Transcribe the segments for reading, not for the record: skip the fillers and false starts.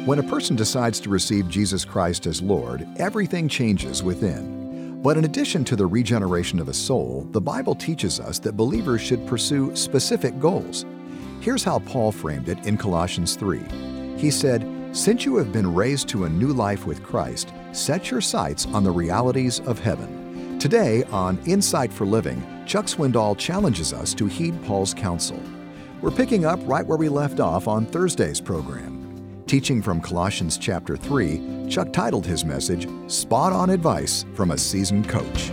When a person decides to receive Jesus Christ as Lord, everything changes within. But in addition to the regeneration of a soul, the Bible teaches us that believers should pursue specific goals. Here's how Paul framed it in Colossians 3. He said, "Since you have been raised to a new life with Christ, set your sights on the realities of heaven." Today on Insight for Living, Chuck Swindoll challenges us to heed Paul's counsel. We're picking up right where we left off on Thursday's program. Teaching from Colossians chapter 3, Chuck titled his message, "Spot on Advice from a Seasoned Coach."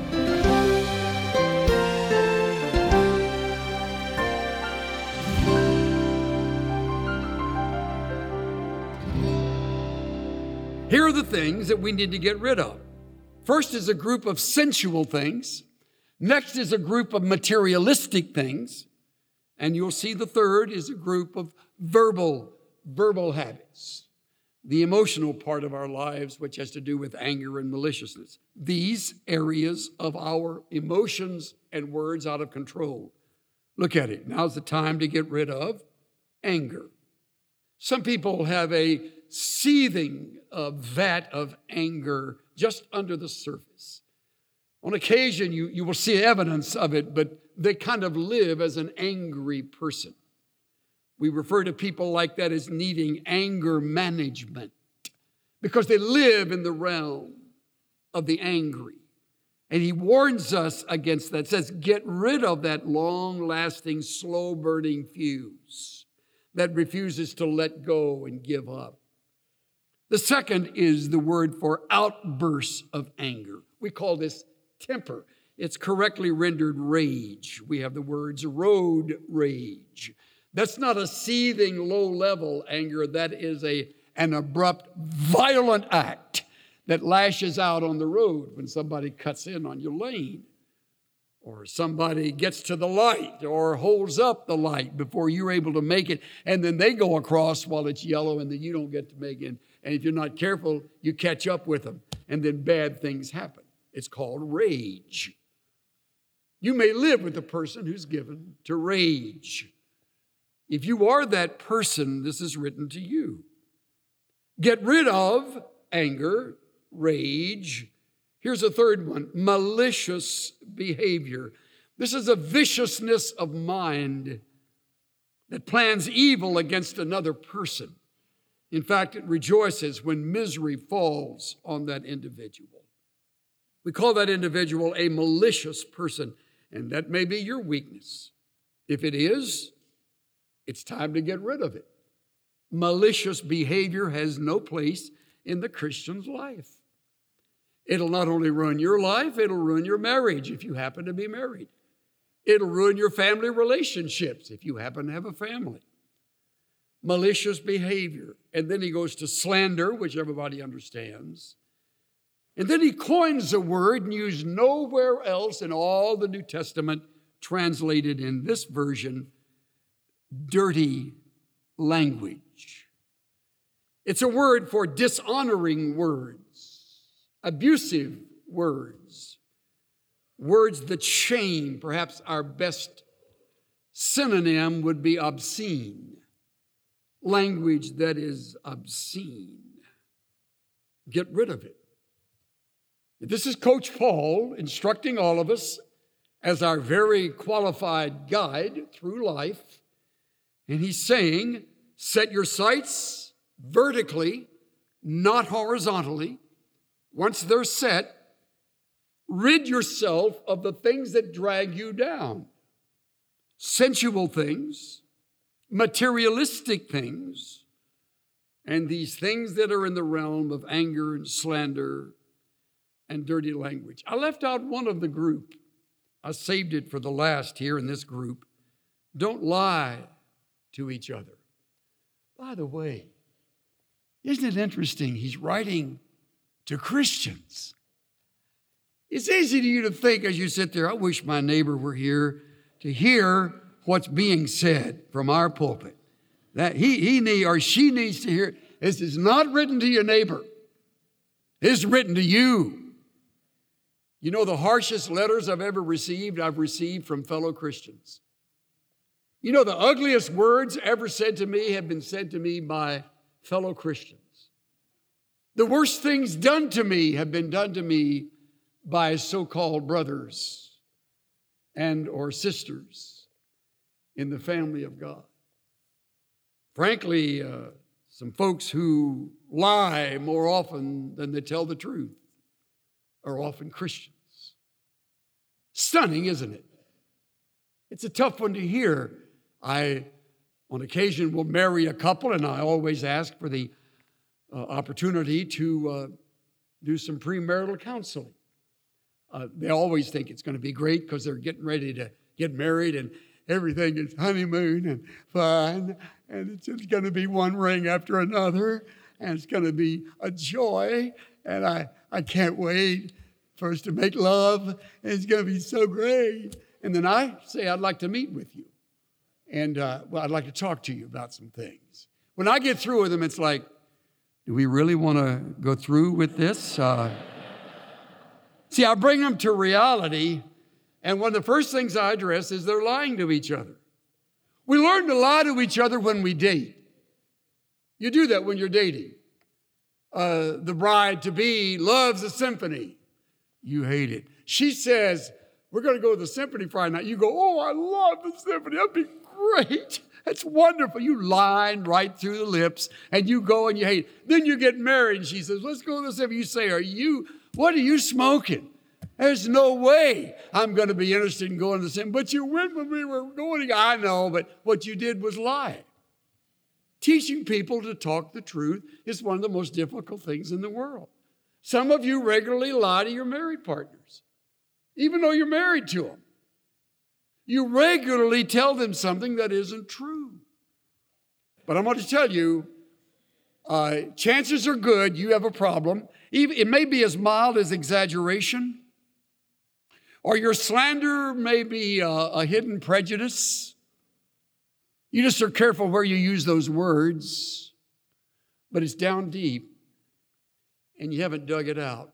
Here are the things that we need to get rid of. First is a group of sensual things. Next is a group of materialistic things. And you'll see the third is a group of verbal habits. The emotional part of our lives, which has to do with anger and maliciousness. These areas of our emotions and words out of control. Look at it. Now's the time to get rid of anger. Some people have a seething vat of anger just under the surface. On occasion, you will see evidence of it, but they kind of live as an angry person. We refer to people like that as needing anger management because they live in the realm of the angry. And he warns us against that. Says, get rid of that long-lasting, slow-burning fuse that refuses to let go and give up. The second is the word for outbursts of anger. We call this temper. It's correctly rendered rage. We have the words road rage. That's not a seething, low-level anger. That is an abrupt, violent act that lashes out on the road when somebody cuts in on your lane, or somebody gets to the light or holds up the light before you're able to make it, and then they go across while it's yellow, and then you don't get to make it. And if you're not careful, you catch up with them, and then bad things happen. It's called rage. You may live with a person who's given to rage. If you are that person, this is written to you. Get rid of anger, rage. Here's a third one, malicious behavior. This is a viciousness of mind that plans evil against another person. In fact, it rejoices when misery falls on that individual. We call that individual a malicious person, and that may be your weakness. If it is, it's time to get rid of it. Malicious behavior has no place in the Christian's life. It'll not only ruin your life, it'll ruin your marriage if you happen to be married. It'll ruin your family relationships if you happen to have a family. Malicious behavior. And then he goes to slander, which everybody understands. And then he coins a word used nowhere else in all the New Testament, translated in this version, dirty language. It's a word for dishonoring words, abusive words, words that shame. Perhaps our best synonym would be obscene. Language that is obscene. Get rid of it. This is Coach Paul instructing all of us as our very qualified guide through life. And he's saying, set your sights vertically, not horizontally. Once they're set, rid yourself of the things that drag you down. Sensual things, materialistic things, and these things that are in the realm of anger and slander and dirty language. I left out one of the group. I saved it for the last here in this group. Don't lie to each other. By the way, isn't it interesting? He's writing to Christians. It's easy to you to think as you sit there, I wish my neighbor were here to hear what's being said from our pulpit. That he need or she needs to hear. This is not written to your neighbor. It's written to you. You know, the harshest letters I've received from fellow Christians. You know, the ugliest words ever said to me have been said to me by fellow Christians. The worst things done to me have been done to me by so-called brothers and or sisters in the family of God. Frankly, some folks who lie more often than they tell the truth are often Christians. Stunning, isn't it? It's a tough one to hear. I, on occasion, will marry a couple, and I always ask for the opportunity to do some premarital counseling. They always think it's going to be great because they're getting ready to get married and everything is honeymoon and fun, and it's just going to be one ring after another, and it's going to be a joy, and I can't wait for us to make love, and it's going to be so great. And then I say, I'd like to meet with you, and I'd like to talk to you about some things. When I get through with them, it's like, do we really want to go through with this? See, I bring them to reality, and one of the first things I address is they're lying to each other. We learn to lie to each other when we date. You do that when you're dating. The bride-to-be loves a symphony. You hate it. She says, we're going to go to the symphony Friday night. You go, oh, I love the symphony. That'd be great. That's wonderful. You line right through the lips, and you go and you hate it. Then you get married, and she says, let's go to the symphony. You say, what are you smoking? There's no way I'm going to be interested in going to the symphony. But you went when we were going. I know, but what you did was lie. Teaching people to talk the truth is one of the most difficult things in the world. Some of you regularly lie to your married partners, even though you're married to them. You regularly tell them something that isn't true. But I'm going to tell you, chances are good you have a problem. It may be as mild as exaggeration, or your slander may be a hidden prejudice. You just are careful where you use those words, but it's down deep, and you haven't dug it out.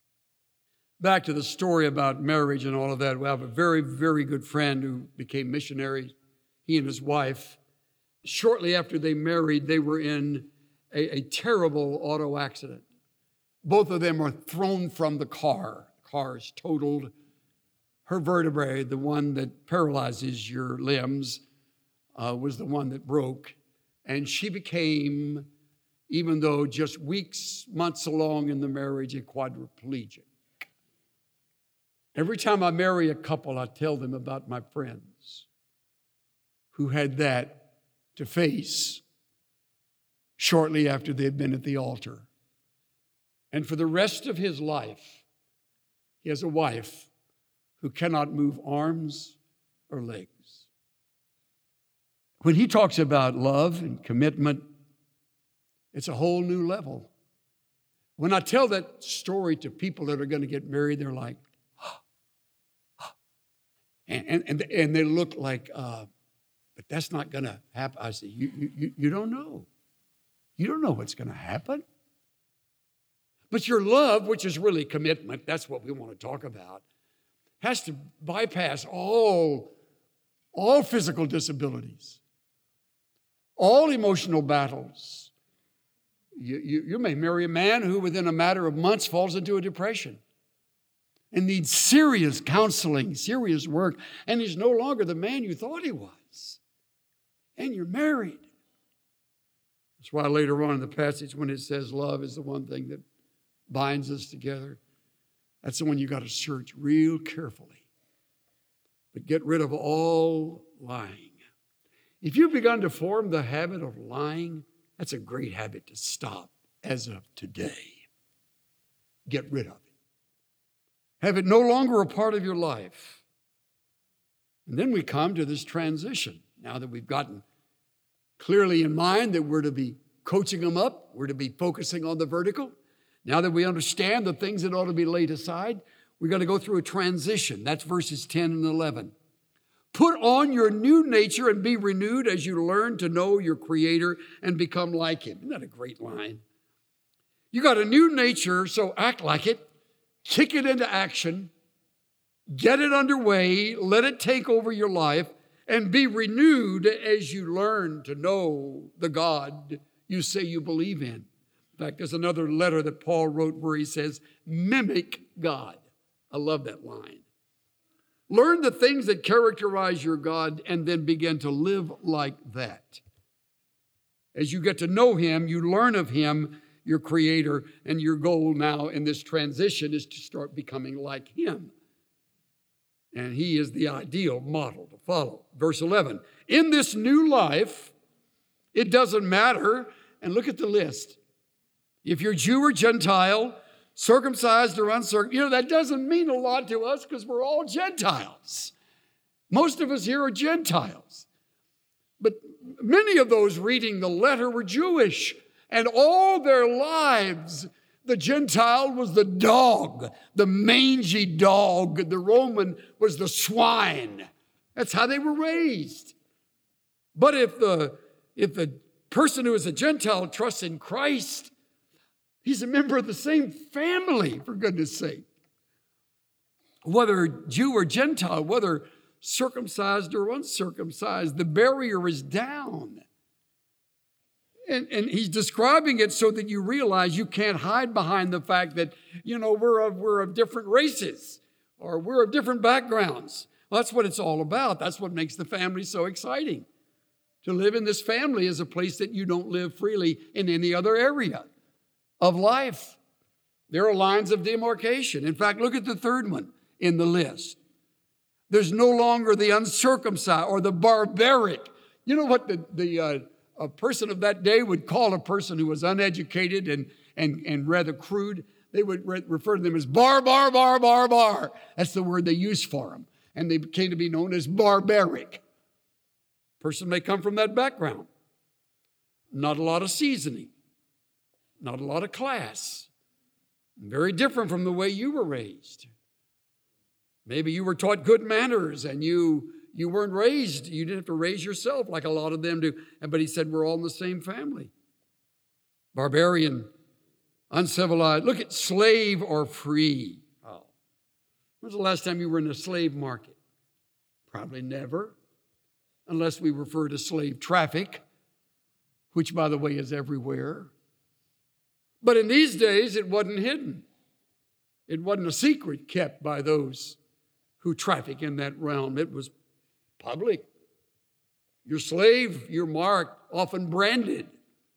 Back to the story about marriage and all of that. We have a very, very good friend who became missionary, he and his wife. Shortly after they married, they were in a terrible auto accident. Both of them are thrown from the car. The car is totaled. Her vertebrae, the one that paralyzes your limbs, was the one that broke. And she became, even though just weeks, months along in the marriage, a quadriplegic. Every time I marry a couple, I tell them about my friends who had that to face shortly after they had been at the altar. And for the rest of his life, he has a wife who cannot move arms or legs. When he talks about love and commitment, it's a whole new level. When I tell that story to people that are going to get married, they're like, and they look like, but that's not going to happen. I say, you don't know. You don't know what's going to happen. But your love, which is really commitment, that's what we want to talk about, has to bypass all physical disabilities, all emotional battles. You may marry a man who within a matter of months falls into a depression and needs serious counseling, serious work, and he's no longer the man you thought he was. And you're married. That's why later on in the passage when it says love is the one thing that binds us together, that's the one you got to search real carefully. But get rid of all lying. If you've begun to form the habit of lying, that's a great habit to stop as of today. Get rid of it. Have it no longer a part of your life. And then we come to this transition. Now that we've gotten clearly in mind that we're to be coaching them up, we're to be focusing on the vertical. Now that we understand the things that ought to be laid aside, we're going to go through a transition. That's verses 10 and 11. Put on your new nature and be renewed as you learn to know your Creator and become like Him. Isn't that a great line? You got a new nature, so act like it. Kick it into action. Get it underway. Let it take over your life and be renewed as you learn to know the God you say you believe in. In fact, there's another letter that Paul wrote where he says, mimic God. I love that line. Learn the things that characterize your God and then begin to live like that. As you get to know him, you learn of him, your creator, and your goal now in this transition is to start becoming like him. And he is the ideal model to follow. Verse 11, in this new life, it doesn't matter, and look at the list. If you're Jew or Gentile, circumcised or uncircumcised, that doesn't mean a lot to us because we're all Gentiles. Most of us here are Gentiles. But many of those reading the letter were Jewish, and all their lives, the Gentile was the dog, the mangy dog. The Roman was the swine. That's how they were raised. But if the person who is a Gentile trusts in Christ, he's a member of the same family, for goodness sake. Whether Jew or Gentile, whether circumcised or uncircumcised, the barrier is down. And he's describing it so that you realize you can't hide behind the fact that, we're of different races or we're of different backgrounds. Well, that's what it's all about. That's what makes the family so exciting. To live in this family is a place that you don't live freely in any other area of life. There are lines of demarcation. In fact, look at the third one in the list. There's no longer the uncircumcised or the barbaric. You know what a person of that day would call a person who was uneducated and rather crude? They would refer to them as bar. That's the word they used for them. And they came to be known as barbaric. Person may come from that background. Not a lot of seasoning. Not a lot of class. Very different from the way you were raised. Maybe you were taught good manners and you weren't raised. You didn't have to raise yourself like a lot of them do. But he said we're all in the same family. Barbarian, uncivilized. Look at slave or free. Oh. When's the last time you were in a slave market? Probably never. Unless we refer to slave traffic, which, by the way, is everywhere. But in these days, it wasn't hidden. It wasn't a secret kept by those who traffic in that realm. It was public. Your slave, your mark, often branded.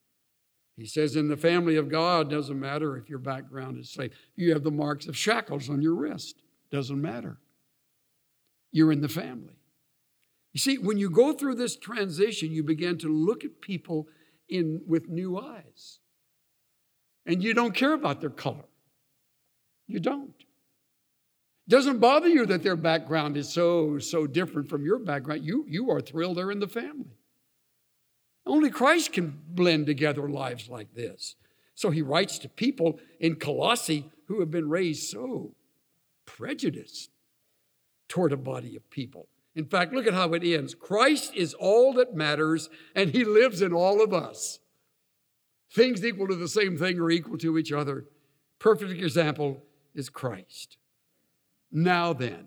He says in the family of God, doesn't matter if your background is slave. You have the marks of shackles on your wrist. Doesn't matter. You're in the family. You see, when you go through this transition, you begin to look at people with new eyes. And you don't care about their color. You don't. It doesn't bother you that their background is so different from your background. You are thrilled they're in the family. Only Christ can blend together lives like this. So he writes to people in Colossae who have been raised so prejudiced toward a body of people. In fact, look at how it ends. Christ is all that matters, and he lives in all of us. Things equal to the same thing or equal to each other. Perfect example is Christ. Now then,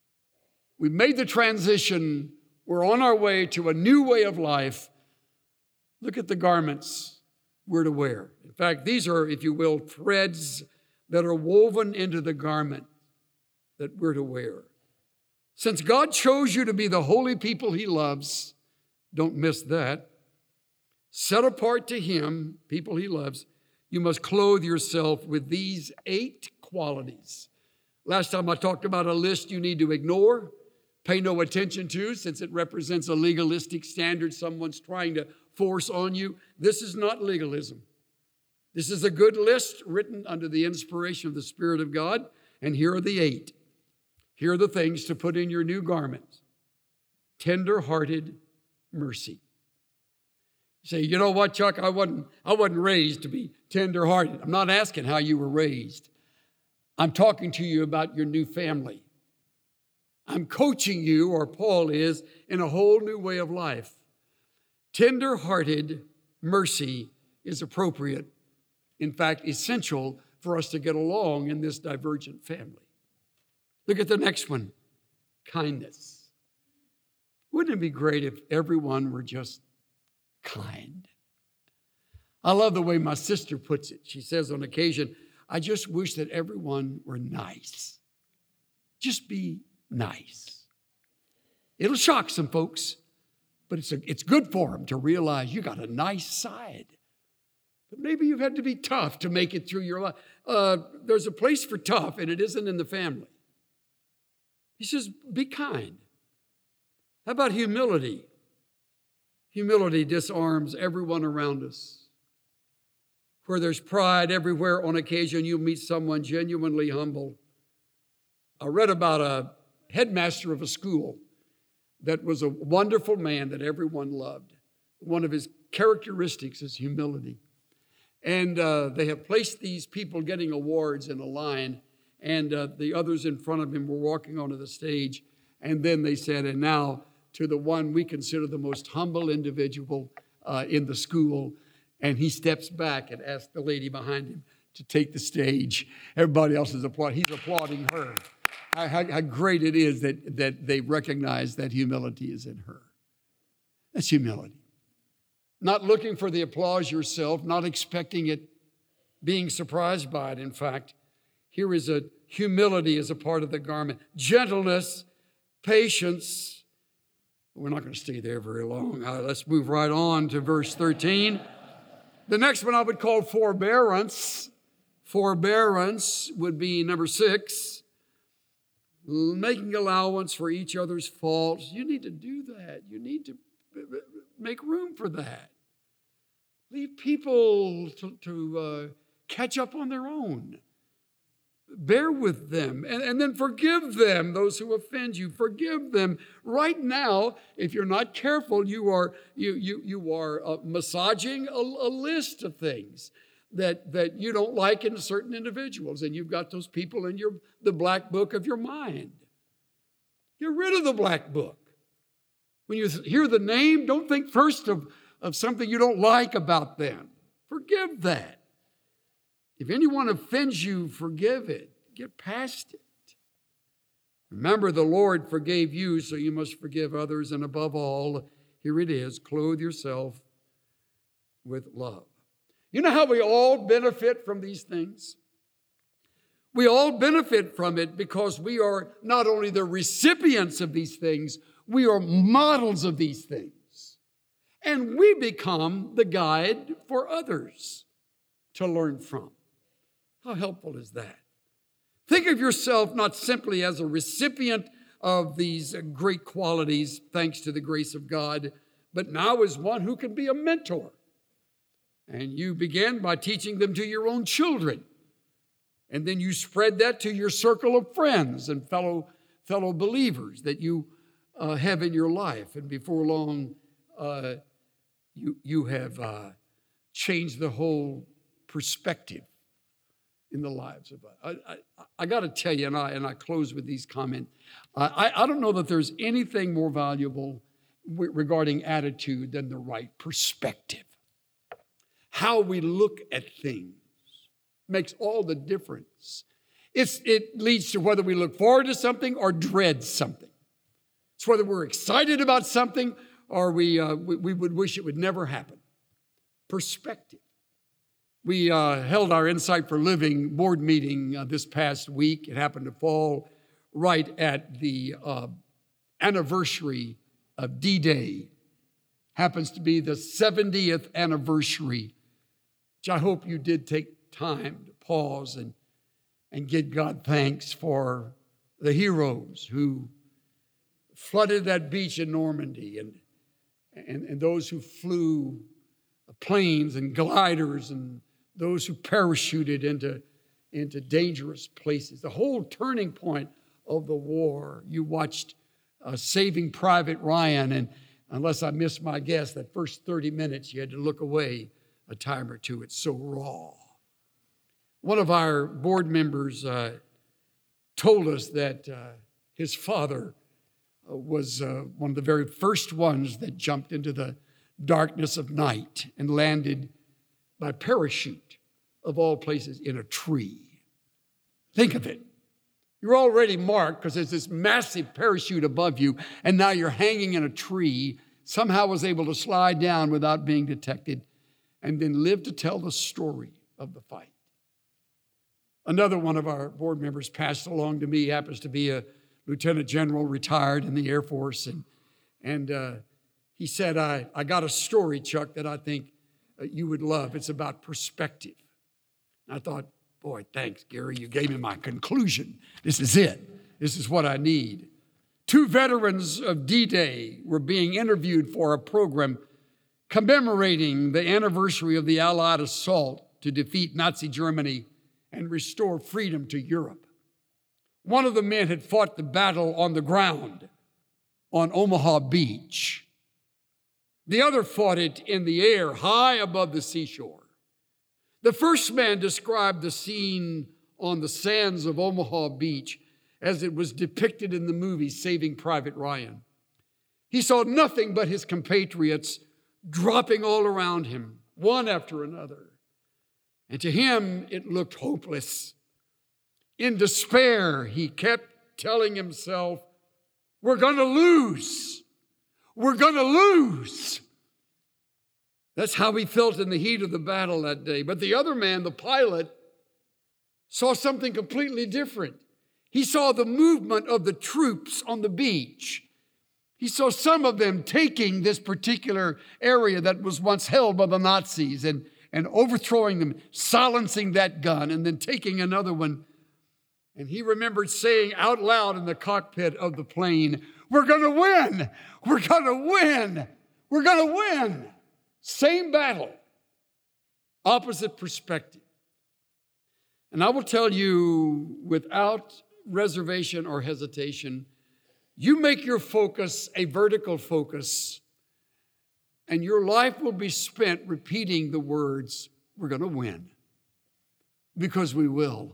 we've made the transition. We're on our way to a new way of life. Look at the garments we're to wear. In fact, these are, if you will, threads that are woven into the garment that we're to wear. Since God chose you to be the holy people he loves, don't miss that. Set apart to him, people he loves, you must clothe yourself with these 8 qualities. Last time I talked about a list you need to ignore, pay no attention to, since it represents a legalistic standard someone's trying to force on you. This is not legalism. This is a good list written under the inspiration of the Spirit of God, and here are the 8. Here are the things to put in your new garments. Tender-hearted mercy. You say, you know what, Chuck? I wasn't raised to be tender-hearted. I'm not asking how you were raised. I'm talking to you about your new family. I'm coaching you, or Paul is, in a whole new way of life. Tender-hearted mercy is appropriate, in fact, essential for us to get along in this divergent family. Look at the next one, kindness. Wouldn't it be great if everyone were just kind? I love the way my sister puts it. She says on occasion, I just wish that everyone were nice. Just be nice. It'll shock some folks, but it's good for them to realize you got a nice side. But maybe you've had to be tough to make it through your life. There's a place for tough, and it isn't in the family. He says, be kind. How about humility? Humility disarms everyone around us. Where there's pride everywhere, on occasion you'll meet someone genuinely humble. I read about a headmaster of a school that was a wonderful man that everyone loved. One of his characteristics is humility. And they have placed these people getting awards in a line, and the others in front of him were walking onto the stage. And then they said, and now to the one we consider the most humble individual in the school. And he steps back and asks the lady behind him to take the stage. Everybody else is applauding. He's applauding her. How great it is that they recognize that humility is in her. That's humility. Not looking for the applause yourself, not expecting it, being surprised by it. In fact, here is a humility as a part of the garment. Gentleness, patience. We're not going to stay there very long. Let's move right on to verse 13. The next one I would call forbearance. Forbearance would be number 6. Making allowance for each other's faults. You need to do that. You need to make room for that. Leave people to catch up on their own. Bear with them and then forgive them, those who offend you. Forgive them. Right now, if you're not careful, you are massaging a list of things that you don't like in certain individuals, and you've got those people in the black book of your mind. Get rid of the black book. When you hear the name, don't think first of something you don't like about them. Forgive that. If anyone offends you, forgive it. Get past it. Remember, the Lord forgave you, so you must forgive others. And above all, here it is, clothe yourself with love. You know how we all benefit from these things? We all benefit from it because we are not only the recipients of these things, we are models of these things. And we become the guide for others to learn from. How helpful is that? Think of yourself not simply as a recipient of these great qualities, thanks to the grace of God, but now as one who can be a mentor. And you begin by teaching them to your own children. And then you spread that to your circle of friends and fellow believers that you have in your life. And before long, you have changed the whole perspective in the lives of us. I got to tell you, and I close with these comments, I don't know that there's anything more valuable regarding attitude than the right perspective. How we look at things makes all the difference. It leads to whether we look forward to something or dread something. It's whether we're excited about something or we would wish it would never happen. Perspective. We held our Insight for Living board meeting this past week. It happened to fall right at the anniversary of D-Day. Happens to be the 70th anniversary, which I hope you did take time to pause and give God thanks for the heroes who flooded that beach in Normandy and those who flew planes and gliders and those who parachuted into dangerous places. The whole turning point of the war. You watched Saving Private Ryan, and unless I missed my guess, that first 30 minutes you had to look away a time or two. It's so raw. One of our board members told us that his father was one of the very first ones that jumped into the darkness of night and landed by parachute, of all places, in a tree. Think of it. You're already marked because there's this massive parachute above you, and now you're hanging in a tree, somehow was able to slide down without being detected, and then live to tell the story of the fight. Another one of our board members passed along to me, happens to be a lieutenant general, retired in the Air Force, and he said, I got a story, Chuck, that I think you would love. It's about perspective. And I thought, boy, thanks, Gary. You gave me my conclusion. This is it. This is what I need. 2 veterans of D-Day were being interviewed for a program commemorating the anniversary of the Allied assault to defeat Nazi Germany and restore freedom to Europe. One of the men had fought the battle on the ground on Omaha Beach. The other fought it in the air, high above the seashore. The first man described the scene on the sands of Omaha Beach as it was depicted in the movie Saving Private Ryan. He saw nothing but his compatriots dropping all around him, one after another. And to him, it looked hopeless. In despair, he kept telling himself, we're going to lose. We're going to lose. That's how he felt in the heat of the battle that day. But the other man, the pilot, saw something completely different. He saw the movement of the troops on the beach. He saw some of them taking this particular area that was once held by the Nazis and overthrowing them, silencing that gun, and then taking another one. And he remembered saying out loud in the cockpit of the plane, we're going to win. We're going to win. We're going to win. Same battle, opposite perspective. And I will tell you without reservation or hesitation, you make your focus a vertical focus, and your life will be spent repeating the words, we're going to win, because we will.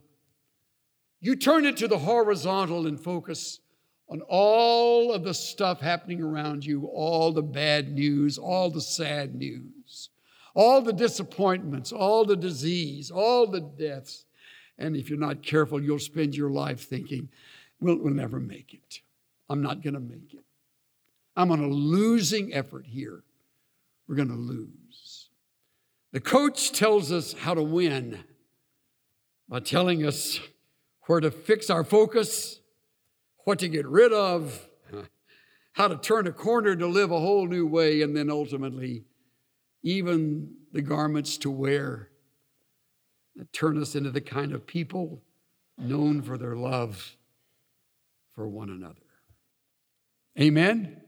You turn it to the horizontal and focus on all of the stuff happening around you, all the bad news, all the sad news, all the disappointments, all the disease, all the deaths. And if you're not careful, you'll spend your life thinking, we'll never make it. I'm not going to make it. I'm on a losing effort here. We're going to lose. The coach tells us how to win by telling us where to fix our focus, what to get rid of, how to turn a corner to live a whole new way, and then ultimately, even the garments to wear that turn us into the kind of people known for their love for one another. Amen?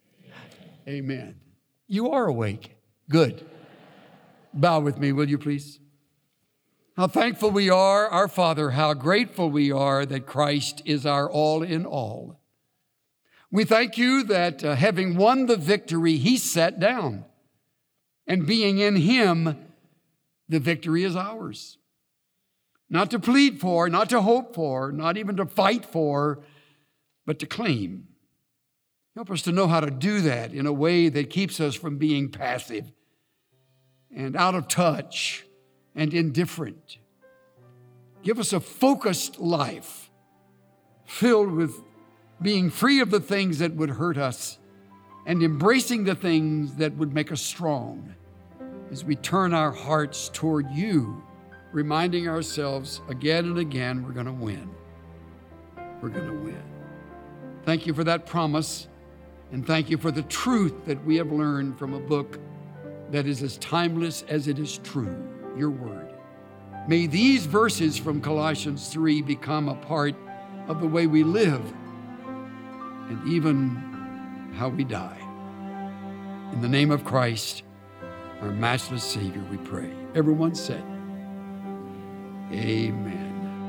Amen. You are awake. Good. Bow with me, will you please? How thankful we are, our Father, how grateful we are that Christ is our all in all. We thank you that having won the victory, he sat down. And being in him, the victory is ours. Not to plead for, not to hope for, not even to fight for, but to claim. Help us to know how to do that in a way that keeps us from being passive and out of touch and indifferent. Give us a focused life filled with being free of the things that would hurt us and embracing the things that would make us strong as we turn our hearts toward you, reminding ourselves again and again, we're going to win. We're going to win. Thank you for that promise, and thank you for the truth that we have learned from a book that is as timeless as it is true, your word. May these verses from Colossians 3 become a part of the way we live and even how we die. In the name of Christ, our matchless Savior, we pray. Everyone said, amen.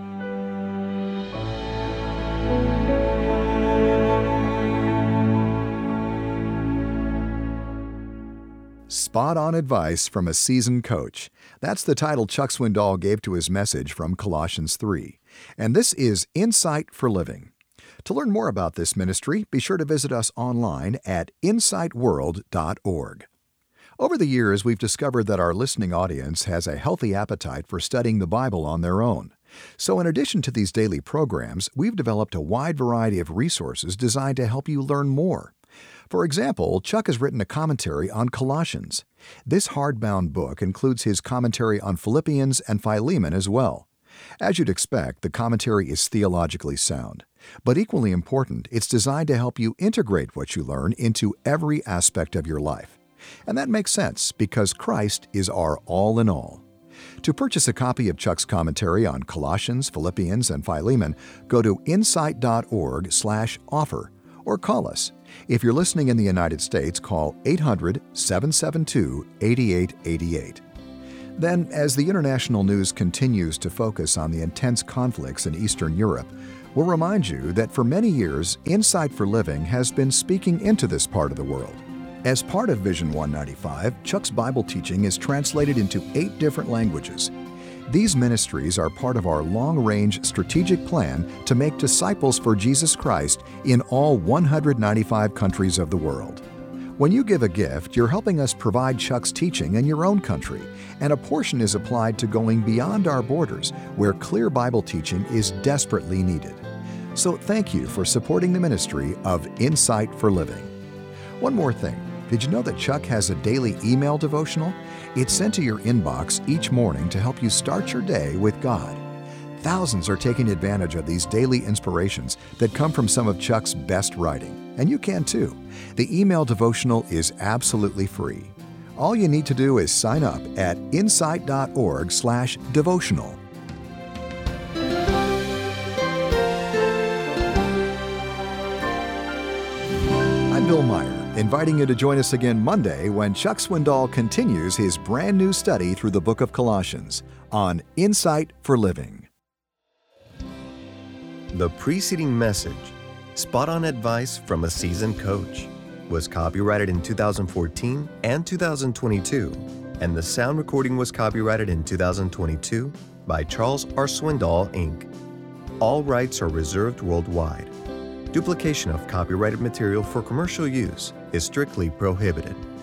Spot-on advice from a seasoned coach. That's the title Chuck Swindoll gave to his message from Colossians 3. And this is Insight for Living. To learn more about this ministry, be sure to visit us online at insightworld.org. Over the years, we've discovered that our listening audience has a healthy appetite for studying the Bible on their own. So in addition to these daily programs, we've developed a wide variety of resources designed to help you learn more. For example, Chuck has written a commentary on Colossians. This hardbound book includes his commentary on Philippians and Philemon as well. As you'd expect, the commentary is theologically sound. But equally important, it's designed to help you integrate what you learn into every aspect of your life. And that makes sense because Christ is our all in all. To purchase a copy of Chuck's commentary on Colossians, Philippians, and Philemon, go to insight.org/offer or call us. If you're listening in the United States, call 800-772-8888. Then, as the international news continues to focus on the intense conflicts in Eastern Europe, we'll remind you that for many years, Insight for Living has been speaking into this part of the world. As part of Vision 195, Chuck's Bible teaching is translated into 8 different languages. These ministries are part of our long-range strategic plan to make disciples for Jesus Christ in all 195 countries of the world. When you give a gift, you're helping us provide Chuck's teaching in your own country, and a portion is applied to going beyond our borders, where clear Bible teaching is desperately needed. So thank you for supporting the ministry of Insight for Living. One more thing. Did you know that Chuck has a daily email devotional? It's sent to your inbox each morning to help you start your day with God. Thousands are taking advantage of these daily inspirations that come from some of Chuck's best writing, and you can too. The email devotional is absolutely free. All you need to do is sign up at insight.org/devotional. I'm Bill Meyer, inviting you to join us again Monday when Chuck Swindoll continues his brand new study through the book of Colossians on Insight for Living. The preceding message, Spot On Advice from a Seasoned Coach, was copyrighted in 2014 and 2022, and the sound recording was copyrighted in 2022 by Charles R. Swindoll, Inc. All rights are reserved worldwide. Duplication of copyrighted material for commercial use is strictly prohibited.